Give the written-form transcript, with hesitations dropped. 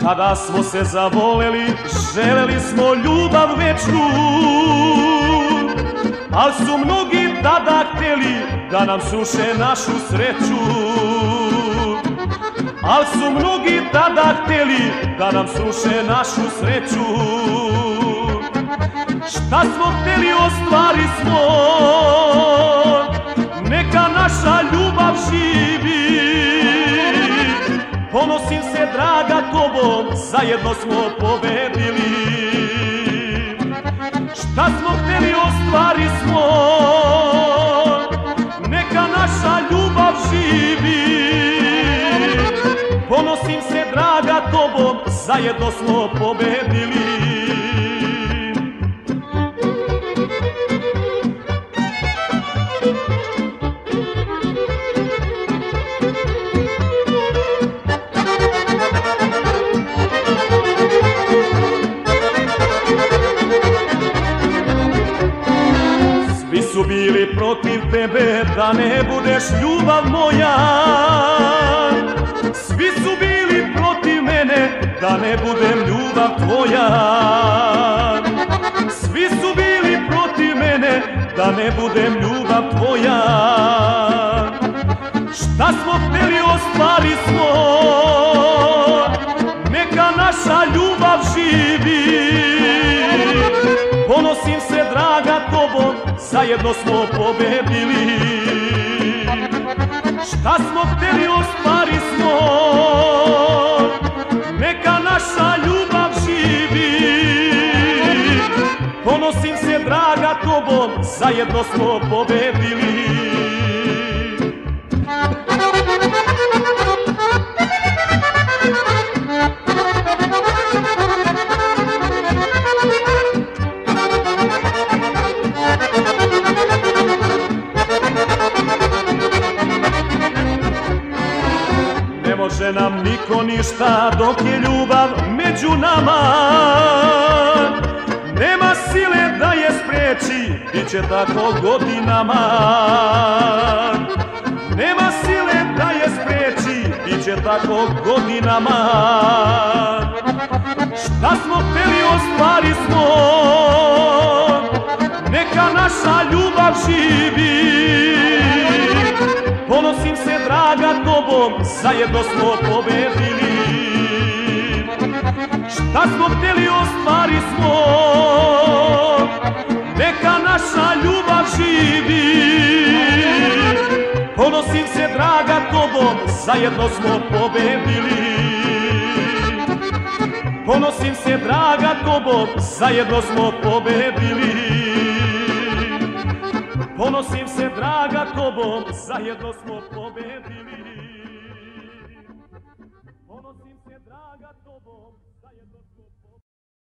Kada smo se zavoleli, želeli smo ljubav večnu, al su mnogi tada hteli da nam sruše našu sreću. Al su mnogi tada hteli da nam sruše našu sreću. Šta smo hteli ostvari smo, neka naša ljubav živi. Ponosim se draga tobom, zajedno smo pobedili. Šta smo hteli ostvari smo, neka naša ljubav živi. Ponosim se draga tobom, zajedno smo pobedili. Svi su bili protiv tebe da ne budeš ljubav moja. Svi su bili protiv mene da ne budem ljubav tvoja. Svi su bili protiv mene da ne budem ljubav tvoja. Šta smo hteli ostvari smo, neka naša ljubav živi. Ponosim se draga tobom, zajedno smo pobedili. Šta smo hteli ostvari smo, neka naša ljubav živi. Ponosim se draga tobom, zajedno smo pobedili. Ne može nam niko ništa dok je ljubav među nama. Nema sile da je spreči, bit će tako godinama. Nema sile da je spreči, bit će tako godinama. Šta smo hteli ostvari smo, neka naša ljubav živi. Ponosim se draga tobom, zajedno smo pobedili. Šta smo hteli ostvari smo, neka naša ljubav živi. Ponosim se draga tobom, zajedno smo pobedili. Ponosim se draga tobom, zajedno smo pobedili. Ponosim se draga tobom, zajedno smo pobedili.